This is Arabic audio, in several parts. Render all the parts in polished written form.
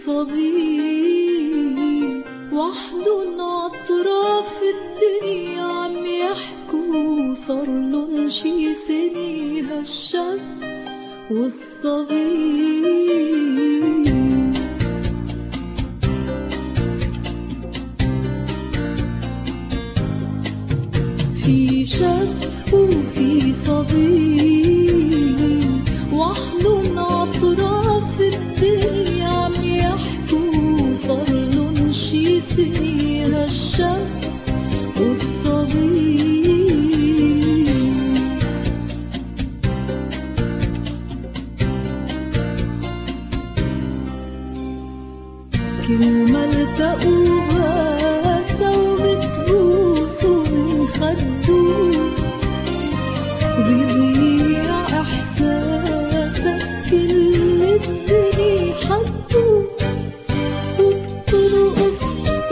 صبي وحدن عطراف الدنيا عم يحكوا صارلن شي سني هالشاب والصبي. في شاب وفي صبي وحدن عطراف الدنيا عم يحكوا صارلن شي سني هالشاب والصبي. كل ما التقوا باسوا بتبوسوا من خدوا بيضيع احساسك كل الدنيا حدوا وبترقص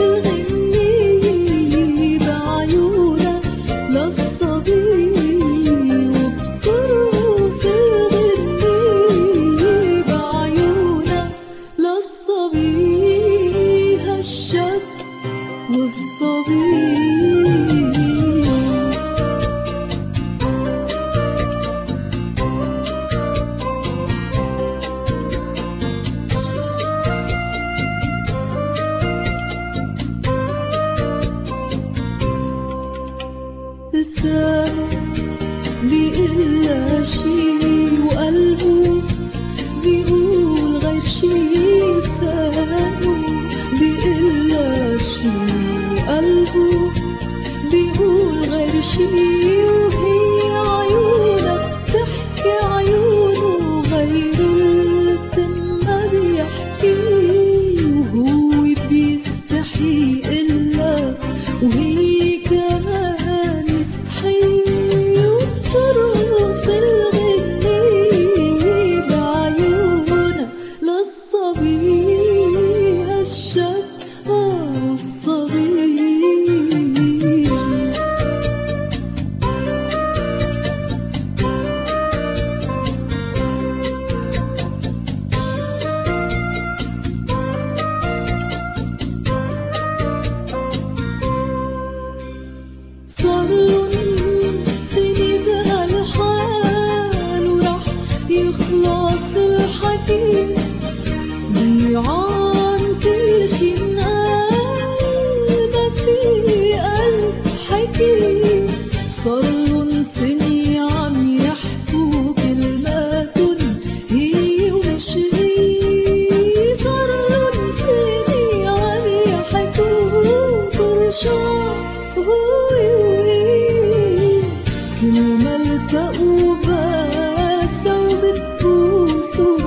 الغنية بعيونك للصبي وبترقص الغنية بعيونك للصبي هالشاب والصبي. لسانه بيقلها شي وقلبه بيقول غير شي. لسانه بيقلها شي وقلبه بيقول غير شي وهي عيونك بتحكي عيونه غير التم ما بيحكي وهو بيستحي إلا وهي كمان مستحي وبترقص الغنية بعيونها للصبي هالشاب والصبي. صارلن سني بهالحال وراح يخلص الحكي ضيعان كل شي انقال ما في قلب حكي. صارلن سني عم يحكوا كلماتن هي ومش هي. صارلن سني عم يحكوا برشا كل ما التقوا باسوا بتبوسوا